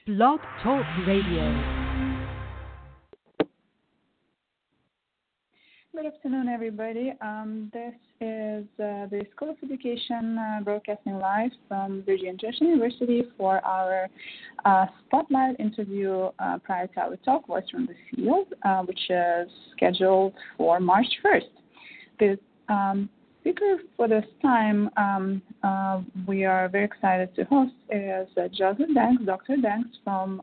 Blog Talk Radio. Good afternoon, everybody. This is the School of Education broadcasting live from Virginia International University for our spotlight interview prior to our talk, Voice from the Field, which is scheduled for March 1st. The speaker for this time we are very excited to host is Joseph Danks, Dr. Danks from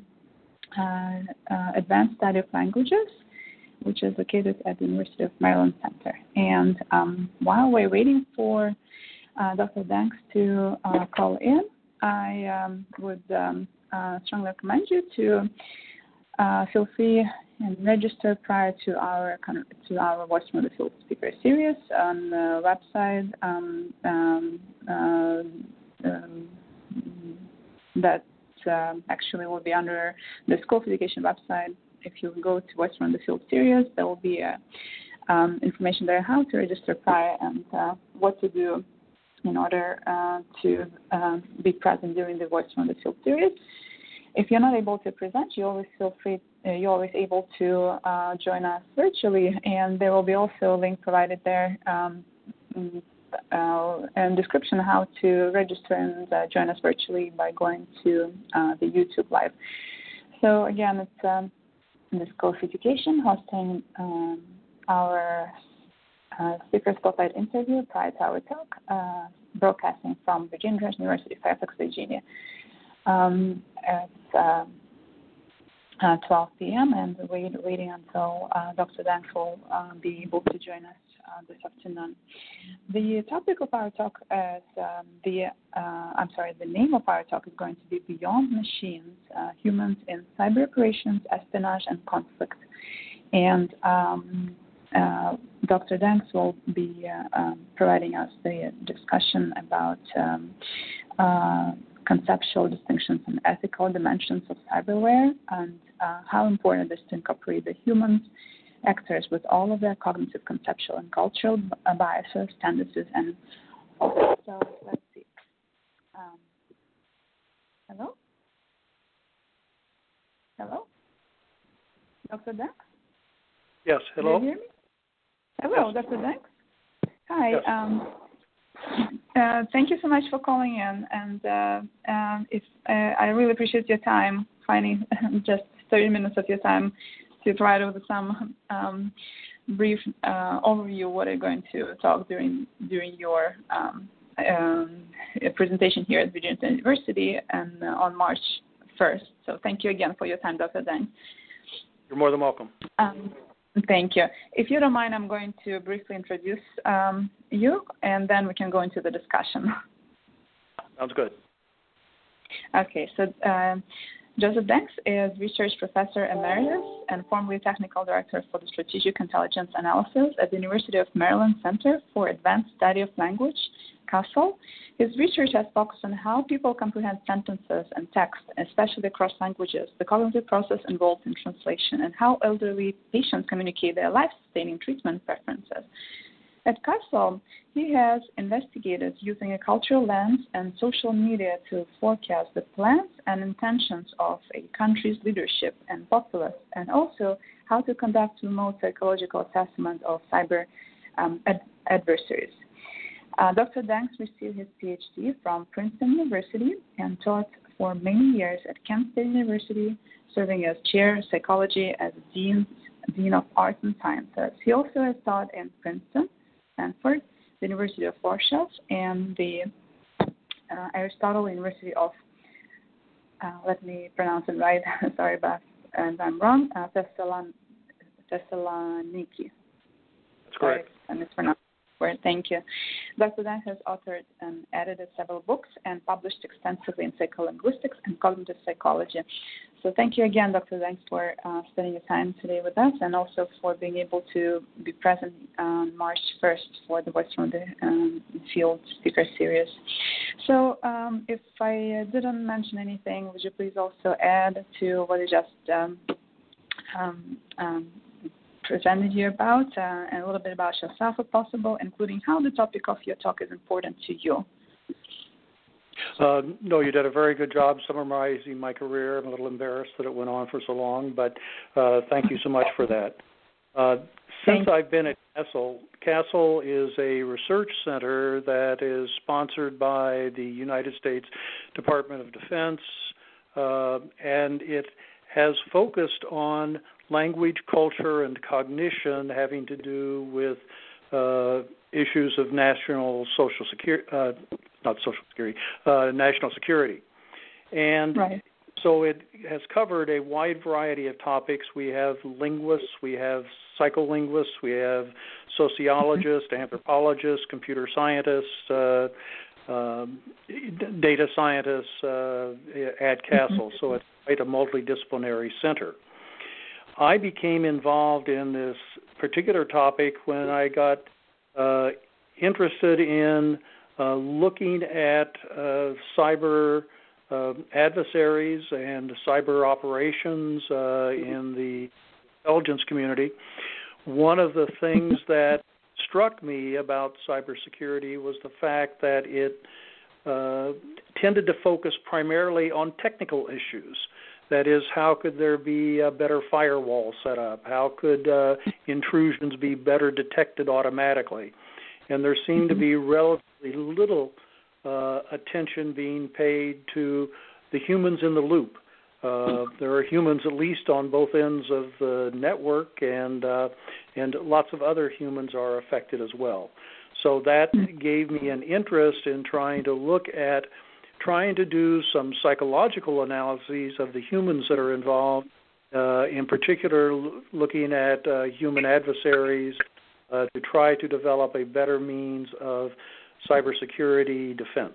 Advanced Study of Languages, which is located at the University of Maryland Center. And while we're waiting for Dr. Danks to call in, I would strongly recommend you to feel free and register prior to our Voice from the Field speaker series on the website that actually will be under the School of Education website. If you go to Voice from the Field series, there will be information there how to register prior and what to do in order to be present during the Voice from the Field series. If you're not able to present, you always feel free. You're always able to join us virtually, and there will be also a link provided there and description how to register and join us virtually by going to the YouTube Live. So again, it's the School of Education hosting our speaker spotlight interview prior to our talk, broadcasting from Virginia International University, Fairfax, Virginia. It's 12 p.m. and we're waiting until Dr. Danks will be able to join us this afternoon. The topic of our talk is the name of our talk is going to be Beyond Machines, Humans in Cyber Operations, Espionage, and Conflict. And Dr. Danks will be providing us the discussion about conceptual distinctions and ethical dimensions of cyberware and how important it is to incorporate the humans actors with all of their cognitive, conceptual, and cultural biases, tendencies, and so let's see. Hello? Hello? Dr. Danks? Yes, hello? Can you hear me? Hello, yes. Dr. Danks? Hi. Yes. Thank you so much for calling in, and I really appreciate your time, finding just 30 minutes of your time to provide with some brief overview of what I'm going to talk during your presentation here at Virginia University and on March 1st. So thank you again for your time, Dr. Danks. You're more than welcome. Thank you. If you don't mind, I'm going to briefly introduce you, and then we can go into the discussion. Sounds good. Okay, so Joseph Danks is Research Professor Emeritus and formerly Technical Director for the Strategic Intelligence Analysis at the University of Maryland Center for Advanced Study of Language, CASEL. His research has focused on how people comprehend sentences and text, especially across languages, the cognitive process involved in translation, and how elderly patients communicate their life-sustaining treatment preferences. At CASEL, he has investigated using a cultural lens and social media to forecast the plans and intentions of a country's leadership and populace, and also how to conduct remote psychological assessment of cyber adversaries. Dr. Danks received his PhD from Princeton University and taught for many years at Kent State University, serving as chair of psychology as Dean of Arts and Sciences. He also has taught in Princeton, Stanford, the University of Warsaw, and the Aristotle University of, let me pronounce it right, sorry if I'm wrong, Thessaloniki. That's correct. Sorry, I mispronounced. Thank you. Dr. Danks has authored and edited several books and published extensively in psycholinguistics and cognitive psychology. So thank you again, Dr. Danks, for spending your time today with us and also for being able to be present on March 1st for the Voice from the Field speaker series. So if I didn't mention anything, would you please also add to what you just presented you about, and a little bit about yourself if possible, including how the topic of your talk is important to you. No, you did a very good job summarizing my career. I'm a little embarrassed that it went on for so long, but thank you so much for that. Since I've been at CASEL is a research center that is sponsored by the United States Department of Defense, and it has focused on language, culture, and cognition having to do with issues of national national security. And right. So it has covered a wide variety of topics. We have linguists, we have psycholinguists, we have sociologists, anthropologists, computer scientists, data scientists at CASEL. So it's quite a multidisciplinary center. I became involved in this particular topic when I got interested in looking at cyber adversaries and cyber operations in the intelligence community. One of the things that struck me about cybersecurity was the fact that it tended to focus primarily on technical issues. That is, how could there be a better firewall set up? How could intrusions be better detected automatically? And there seemed to be relatively little attention being paid to the humans in the loop. There are humans at least on both ends of the network, and lots of other humans are affected as well. So that gave me an interest in trying to do some psychological analyses of the humans that are involved, in particular looking at human adversaries to try to develop a better means of cybersecurity defense.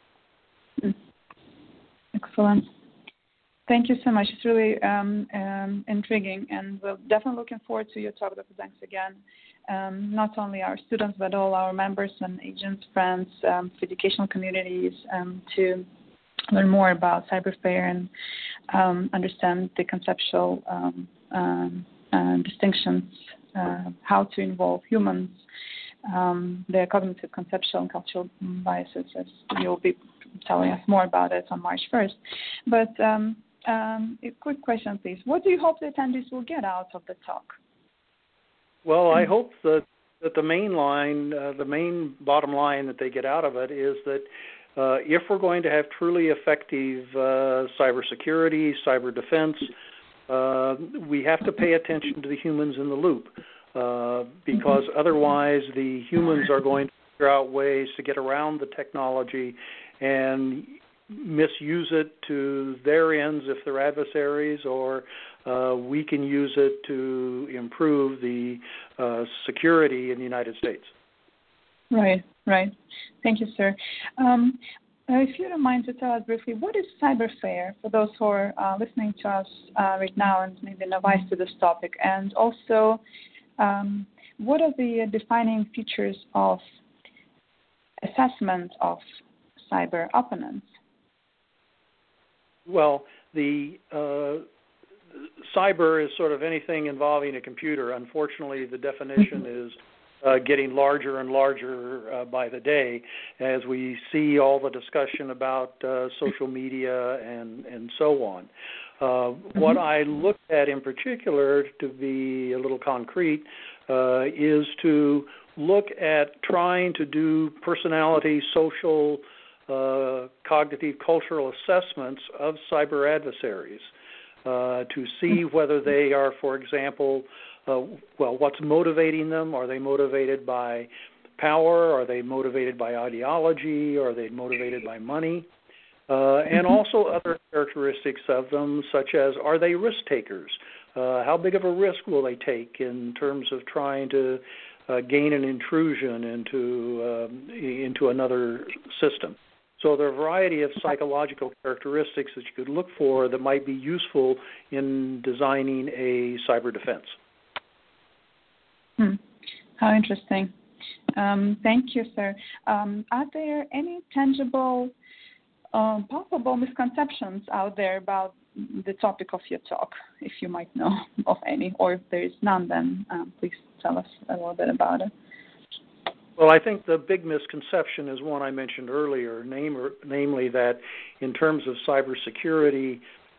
Excellent. Thank you so much. It's really intriguing, and we're definitely looking forward to your talk, Dr. Banks, again. Not only our students, but all our members and agents, friends, educational communities, to learn more about cyberfare and understand the conceptual distinctions, how to involve humans, their cognitive, conceptual, and cultural biases, as you'll be telling us more about it on March 1st. But a quick question, please. What do you hope the attendees will get out of the talk? Well, I hope that the main bottom line that they get out of it is that if we're going to have truly effective cybersecurity, cyber defense, we have to pay attention to the humans in the loop, because otherwise the humans are going to figure out ways to get around the technology and misuse it to their ends if they're adversaries, or we can use it to improve the security in the United States. Right. Thank you, sir. If you don't mind to tell us briefly, what is cyberfare for those who are listening to us right now and maybe novice to this topic? And also, what are the defining features of assessment of cyber opponents? Well, the cyber is sort of anything involving a computer. Unfortunately, the definition is getting larger and larger by the day as we see all the discussion about social media and so on. What I look at in particular, to be a little concrete, is to look at trying to do personality, social, cognitive, cultural assessments of cyber adversaries to see whether they are, for example, what's motivating them? Are they motivated by power? Are they motivated by ideology? Are they motivated by money? And also other characteristics of them, such as, are they risk takers? How big of a risk will they take in terms of trying to gain an intrusion into another system? So there are a variety of psychological characteristics that you could look for that might be useful in designing a cyber defense. How interesting. Thank you, sir. Are there any tangible, possible misconceptions out there about the topic of your talk, if you might know of any? Or if there is none, then please tell us a little bit about it. Well, I think the big misconception is one I mentioned earlier, namely that in terms of cybersecurity,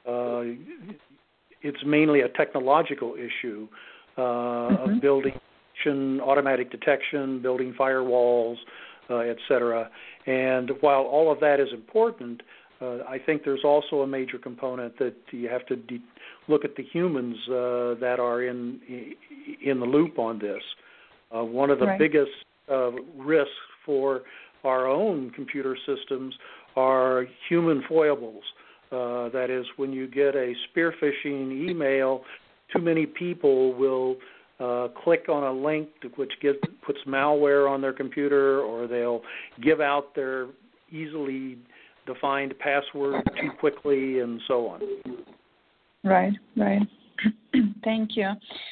it's mainly a technological issue of building automatic detection, building firewalls, et cetera. And while all of that is important, I think there's also a major component that you have to look at the humans that are in the loop on this. One of the biggest risks for our own computer systems are human foibles. That is, when you get a spear phishing email, too many people will click on a link which puts malware on their computer, or they'll give out their easily defined password too quickly, and so on. Right. Thank you.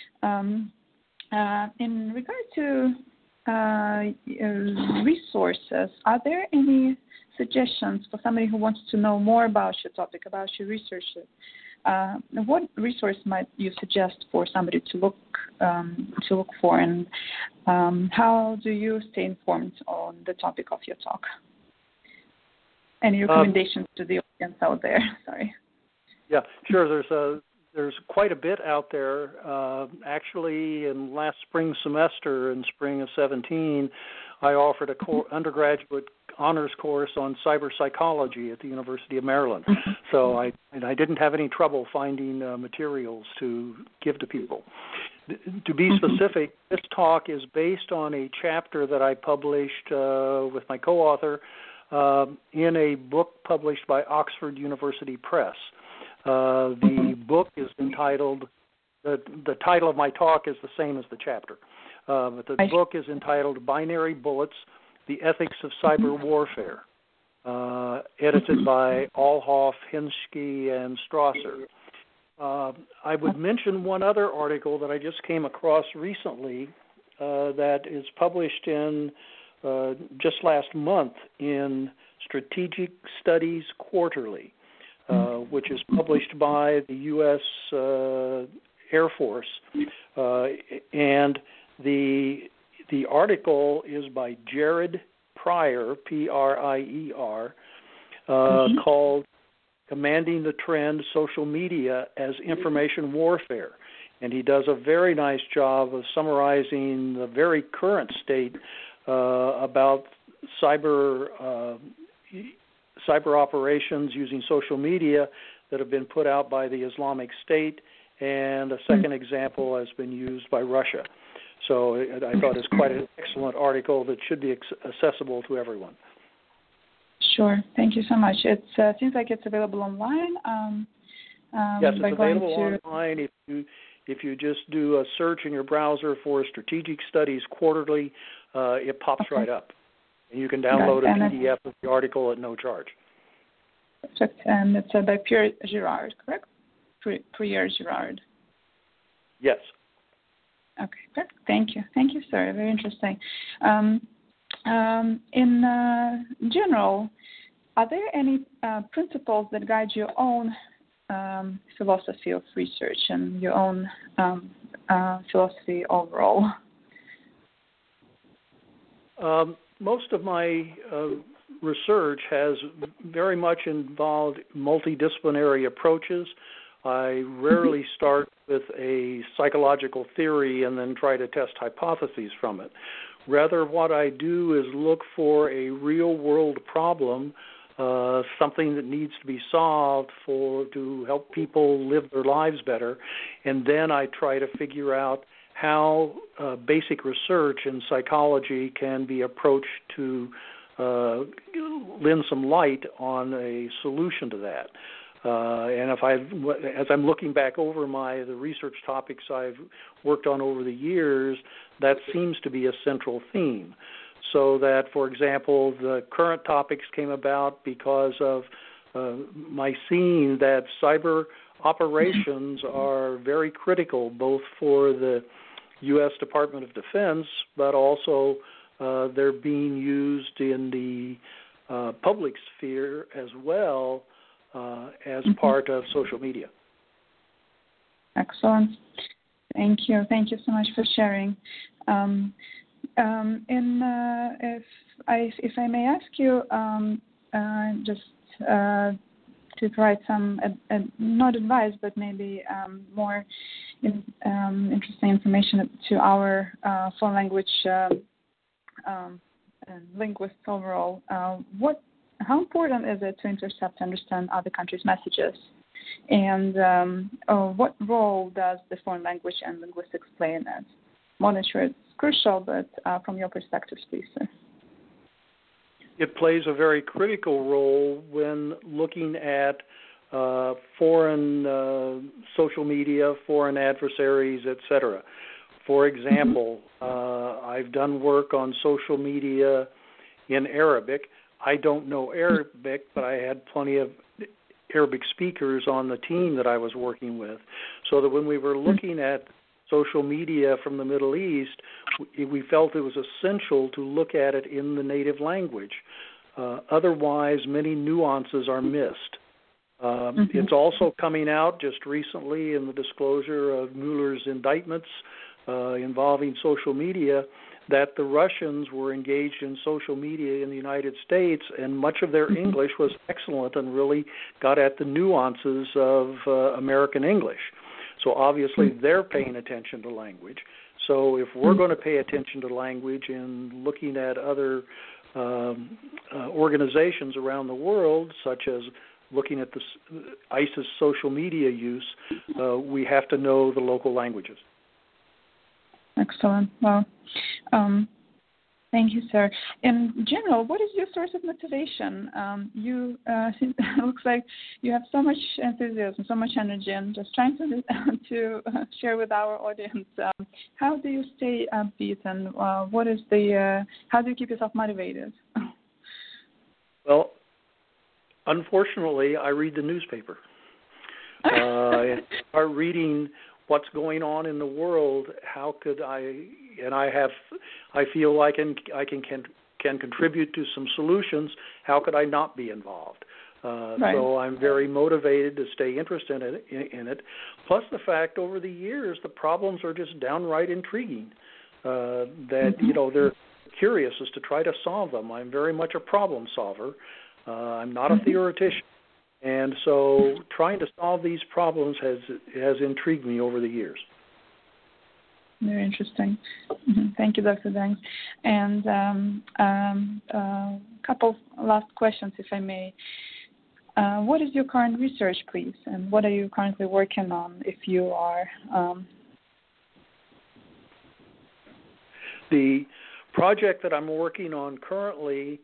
In regard to resources, are there any suggestions for somebody who wants to know more about your topic, about your research? What resource might you suggest for somebody to look for, and how do you stay informed on the topic of your talk? Any recommendations to the audience out there? Sorry. Yeah, sure. There's quite a bit out there. Actually, in last spring semester, in spring of 2017, I offered a undergraduate honors course on cyber psychology at the University of Maryland. So I didn't have any trouble finding materials to give to people. To be specific, this talk is based on a chapter that I published with my co-author in a book published by Oxford University Press. The book is entitled, the title of my talk is the same as the chapter, but the book is entitled Binary Bullets, The Ethics of Cyber Warfare, edited by Alhoff, Hinsky, and Strasser. I would mention one other article that I just came across recently that is published in just last month in Strategic Studies Quarterly, which is published by the U.S. Air Force, and the article is by Jared Pryor, P-R-I-E-R, called Commanding the Trend, Social Media as Information Warfare. And he does a very nice job of summarizing the very current state about cyber operations using social media that have been put out by the Islamic State, and a second example has been used by Russia. So I thought it's quite an excellent article that should be accessible to everyone. Sure. Thank you so much. It seems like it's available online. Yes, it's available online. If you just do a search in your browser for Strategic Studies Quarterly, it pops right up. And you can download a PDF of the article at no charge. Perfect. And it's by Pierre Girard, correct? Pierre Girard. Yes. Okay, perfect. Thank you. Thank you, sir. Very interesting. In general, are there any principles that guide your own philosophy of research and your own philosophy overall? Most of my research has very much involved multidisciplinary approaches. I rarely start with a psychological theory and then try to test hypotheses from it. Rather, what I do is look for a real-world problem, something that needs to be solved to help people live their lives better, and then I try to figure out how basic research in psychology can be approached to lend some light on a solution to that. And as I'm looking back over the research topics I've worked on over the years, that seems to be a central theme. So that, for example, the current topics came about because of my seeing that cyber operations are very critical, both for the U.S. Department of Defense, but also they're being used in the public sphere as well, as part of social media. Excellent. Thank you. Thank you so much for sharing. If I may ask you, just to provide some not advice, but maybe more interesting information to our foreign language linguists overall. How important is it to intercept, understand other countries' messages, and what role does the foreign language and linguistics play in it? I'm not sure it's crucial, but from your perspective, please, sir. It plays a very critical role when looking at foreign social media, foreign adversaries, etc. For example, I've done work on social media in Arabic. I don't know Arabic, but I had plenty of Arabic speakers on the team that I was working with, so that when we were looking at social media from the Middle East, we felt it was essential to look at it in the native language. Otherwise, many nuances are missed. It's also coming out just recently in the disclosure of Mueller's indictments involving social media that the Russians were engaged in social media in the United States, and much of their English was excellent and really got at the nuances of American English. So obviously they're paying attention to language. So if we're going to pay attention to language in looking at other organizations around the world, such as looking at the ISIS social media use, we have to know the local languages. Excellent. Well, thank you, sir. In general, what is your source of motivation? It looks like you have so much enthusiasm, so much energy, and just trying to share with our audience. How do you stay upbeat, and how do you keep yourself motivated? Well, unfortunately, I read the newspaper. I start reading what's going on in the world. How could I? And I feel like I can contribute to some solutions. How could I not be involved? Right. So I'm very motivated to stay interested in it. Plus the fact over the years the problems are just downright intriguing. They're curious as to try to solve them. I'm very much a problem solver. I'm not a theoretician. And so trying to solve these problems has intrigued me over the years. Very interesting. Thank you, Dr. Banks. And a couple last questions, if I may. What is your current research, please? And what are you currently working on, if you are? The project that I'm working on currently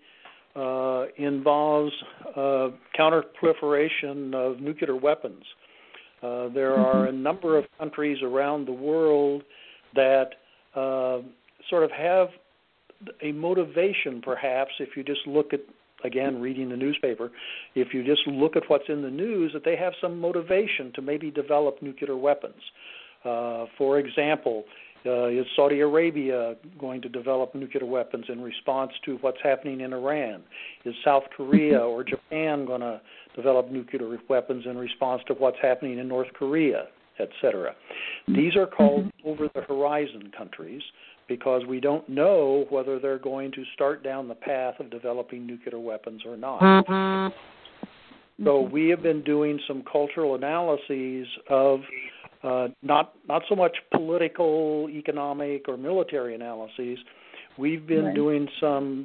involves counterproliferation of nuclear weapons. There are a number of countries around the world that sort of have a motivation, perhaps, if you just look at, again, reading the newspaper, if you just look at what's in the news, that they have some motivation to maybe develop nuclear weapons. For example, is Saudi Arabia going to develop nuclear weapons in response to what's happening in Iran? Is South Korea or Japan going to develop nuclear weapons in response to what's happening in North Korea, etc.? These are called over-the-horizon countries because we don't know whether they're going to start down the path of developing nuclear weapons or not. So we have been doing some cultural analyses of not so much political, economic, or military analyses. We've been doing some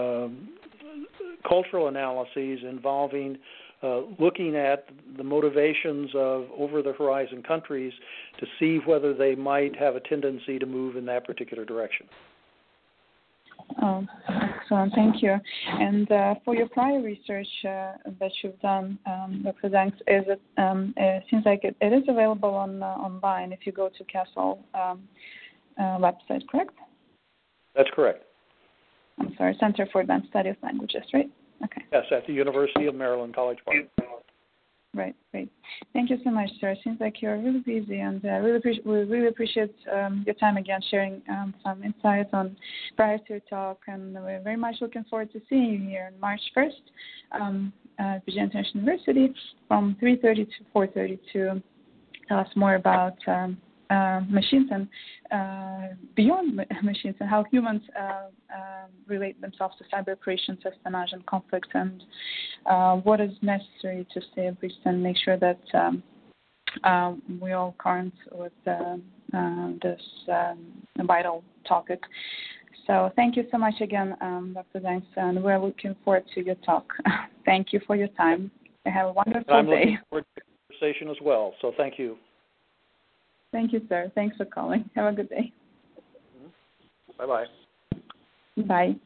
cultural analyses involving looking at the motivations of over-the-horizon countries to see whether they might have a tendency to move in that particular direction. Oh, excellent. Thank you. And for your prior research that you've done, Dr. Danks, it seems like it is available online if you go to CASEL website, correct? That's correct. I'm sorry, Center for Advanced Study of Languages, right? Okay. Yes, at the University of Maryland, College Park. Right, great. Thank you so much, sir. It seems like you're really busy, and we really appreciate your time again, sharing some insights on prior to your talk, and we're very much looking forward to seeing you here on March 1st at Virginia International University from 3:30 to 4:30 to tell us more about machines and beyond machines, and how humans relate themselves to cyber operations, espionage, and conflict, and what is necessary to stay abreast and make sure that we're all current with this vital topic. So thank you so much again, Dr. Danks, and we're looking forward to your talk. Thank you for your time. Have a wonderful day. I'm looking forward to the conversation as well, so thank you. Thank you, sir. Thanks for calling. Have a good day. Bye-bye. Bye.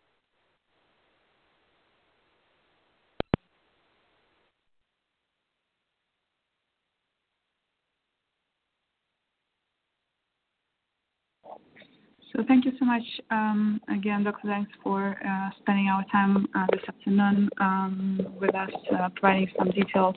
So thank you so much again, Dr. Danks, for spending our time this afternoon with us, providing some details,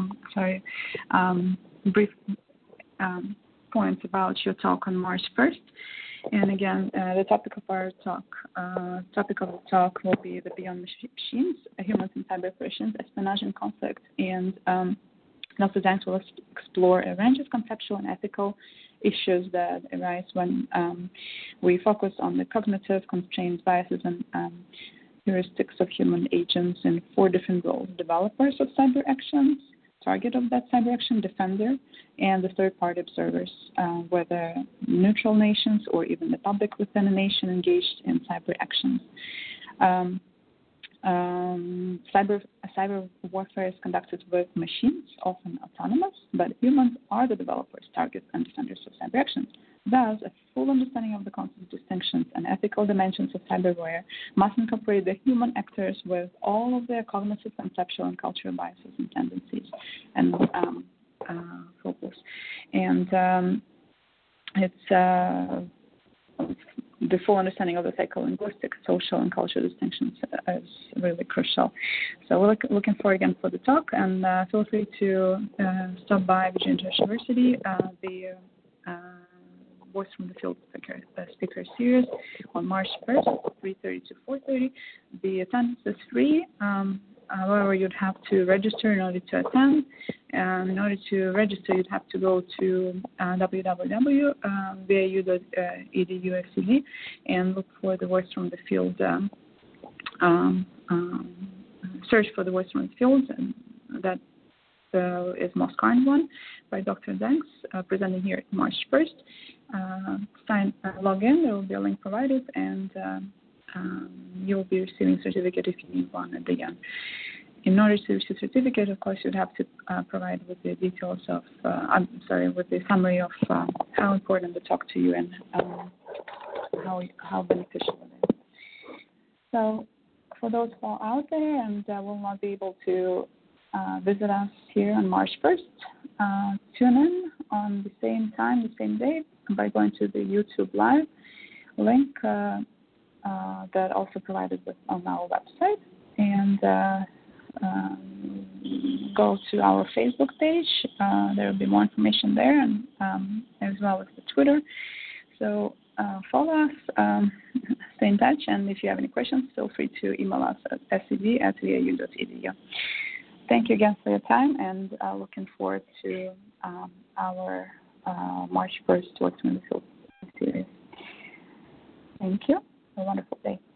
brief points about your talk on March 1st. And again, the topic of our talk will be the Beyond Machines, Humans in Cyber Operations, Espionage and Conflict. And Dr. Danks will explore a range of conceptual and ethical issues that arise when we focus on the cognitive constraints, biases, and heuristics of human agents in 4 different roles: developers of cyber actions, target of that cyber action, defender, and the third-party observers, whether neutral nations or even the public within a nation engaged in cyber actions. Cyber warfare is conducted with machines, often autonomous, but humans are the developers, targets, and defenders of cyber actions. Thus, a full understanding of the concept distinctions and ethical dimensions of cyber warfare must incorporate the human actors with all of their cognitive, conceptual, and cultural biases and tendencies and focus. And the full understanding of the psycholinguistic, social, and cultural distinctions is really crucial. So we're looking forward again for the talk, and feel free to stop by Virginia Tech University, the Voice from the Field speaker series on March 1st, 3:30 to 4:30. The attendance is free. However, you'd have to register in order to attend. And in order to register, you'd have to go to www.vau.edu/CD and look for the Voice from the Field. Search for the Voice from the Field, and that is most current one by Dr. Danks, presenting here March 1st. Log in. There will be a link provided, and you will be receiving a certificate if you need one at the end. In order to receive a certificate, of course, you'd have to provide with the details of, with the summary of how important the talk to you and how beneficial it is. So, for those who are out there and will not be able to visit us here on March 1st, tune in on the same time, the same day, by going to the YouTube Live link that also provided on our website, and go to our Facebook page. There will be more information there, and as well as the Twitter. So follow us, stay in touch, and if you have any questions, feel free to email us at scd@vau.edu. Thank you again for your time, and looking forward to our March 1st Voice from the Field series. Thank you. Have a wonderful day.